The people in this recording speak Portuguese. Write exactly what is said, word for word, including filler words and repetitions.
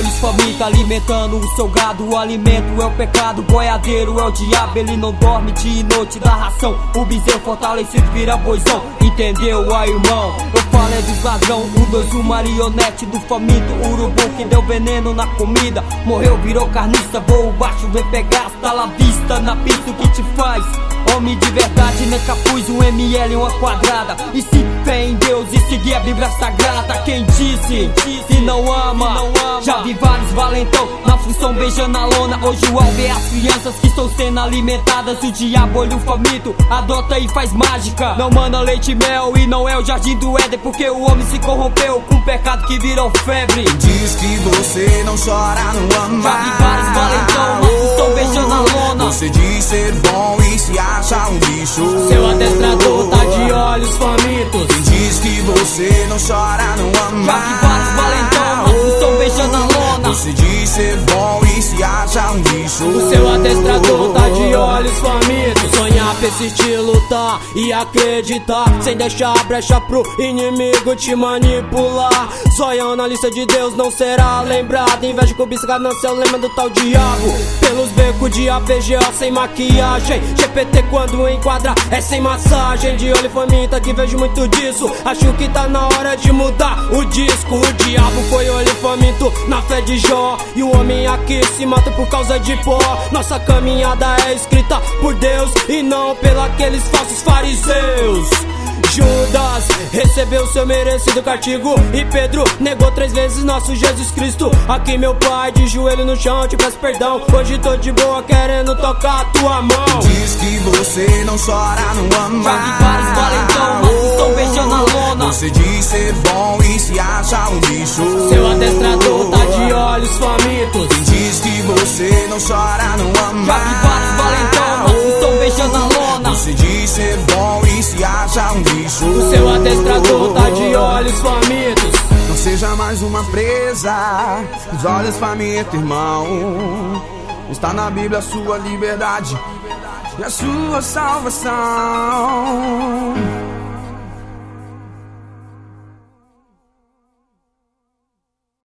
olhos famintos, alimentando o seu gado. O alimento é o pecado, o boiadeiro é o diabo. Ele não dorme dia e noite da ração. O bezerro fortalecido vira boizão. Entendeu, aí, irmão? Eu falo é dos ladrão. Um, dois, um, marionete do faminto. Urubu que deu veneno na comida. Morreu, virou carniça. Voo baixo, vem pegar, tá lá vista na pista. O que te faz? Homem de verdade, nem capuz, um M L, uma quadrada. E se fé em Deus e seguir a Bíblia Sagrada. Quem disse e não ama, já vi vários valentão na função beijando a lona. Hoje o alvo é as crianças que estão sendo alimentadas. O diabo olha o faminto, adota e faz mágica. Não manda leite e mel e não é o jardim do Éden. Porque o homem se corrompeu com o pecado que virou febre. Diz que você não chora, não ama. Já vi vários valentão na função beijando a lona. Você diz ser bom e se acha um bicho. Seu adestrador tá de olhos famintos. Quem diz que você não chora, não ama. Já vi vários valentão na função beijando a lona. Você diz ser bom e se acha um bicho. O seu adestrador tá de olhos famintos. Sonhar, persistir, lutar e acreditar, sem deixar brecha pro inimigo te manipular. Sonhando na lista de Deus não será lembrado. Inveja, cobiça, ganância, lembra do tal diabo. Pelos becos de A P G O sem maquiagem. G P T quando enquadra é sem massagem. De olho faminta que vejo muito disso. Acho que tá na hora de mudar o disco. O diabo foi olho faminto na fé de Jó. E o homem aqui se mata por causa de pó. Nossa caminhada é escrita por Deus e não pelos falsos fariseus. Judas recebeu seu merecido castigo e Pedro negou três vezes nosso Jesus Cristo. Aqui meu pai de joelho no chão, te peço perdão. Hoje tô de boa querendo tocar a tua mão. Diz que você não chora, não ama. Já vi vários valentão, mas estão beijando a lona. Você diz ser bom e se acha um bicho. Seu adestrador tá de olhos famintos. Quem diz que você não chora, não ama. Já vi vários valentão, mas estão beijando a lona. Você diz ser bom e se acha um bicho. O seu adestrador tá de olhos famintos. Não seja mais uma presa dos olhos famintos, irmão. Está na Bíblia a sua liberdade e a sua salvação.